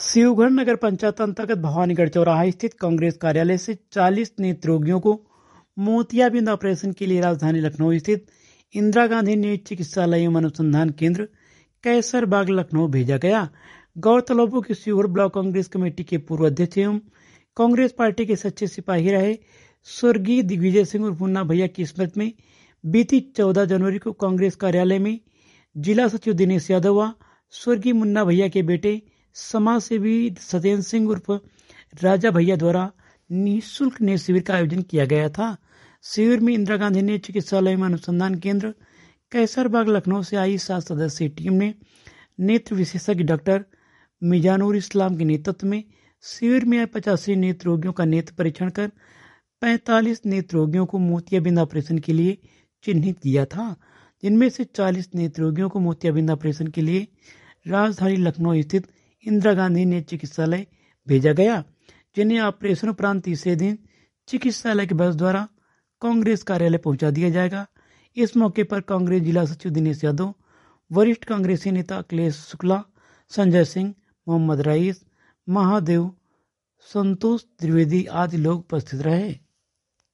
शिवगढ़ नगर पंचायत अंतर्गत भवानीगढ़ चौराहा स्थित कांग्रेस कार्यालय से 40 नेत्र रोगियों को मोतियाबिंद ऑपरेशन के लिए राजधानी लखनऊ स्थित इंदिरा गांधी नेत्र चिकित्सालय एवं अनुसंधान केंद्र कैसरबाग लखनऊ भेजा गया। गौरतलब हो कि शिवगढ़ ब्लॉक कांग्रेस कमेटी के पूर्व अध्यक्ष एवं कांग्रेस पार्टी के सच्चे सिपाही रहे स्वर्गीय दिग्विजय सिंह उर्फ मुन्ना भैया की स्मृति में बीती 14 जनवरी को कांग्रेस कार्यालय में जिला सचिव दिनेश यादव व स्वर्गीय मुन्ना भैया के बेटे समाज सेवी सत्येंद्र सिंह उर्फ राजा भैया द्वारा निःशुल्क नेत्र शिविर का आयोजन किया गया था। शिविर में इंदिरा गांधी नेत्र चिकित्सालय में अनुसंधान केंद्र कैसरबाग लखनऊ से आई 7 सदस्यीय टीम ने नेत्र विशेषज्ञ डॉक्टर मिजानुर इस्लाम के नेतृत्व में शिविर में आए 85 नेत्र रोगियों का नेत्र परीक्षण कर 45 नेत्र रोगियों को मोतियाबिंद ऑपरेशन के लिए चिन्हित किया था, जिनमें से 40 नेत्र रोगियों को मोतियाबिंद ऑपरेशन के लिए राजधानी लखनऊ स्थित इंदिरा गांधी नेत्र चिकित्सालय भेजा गया, जिन्हें ऑपरेशन उपरांत तीसरे दिन चिकित्सालय के बस द्वारा कांग्रेस कार्यालय पहुंचा दिया जाएगा। इस मौके पर कांग्रेस जिला सचिव दिनेश यादव, वरिष्ठ कांग्रेसी नेता अखिलेश शुक्ला, संजय सिंह, मोहम्मद रईस, महादेव, संतोष त्रिवेदी आदि लोग उपस्थित रहे।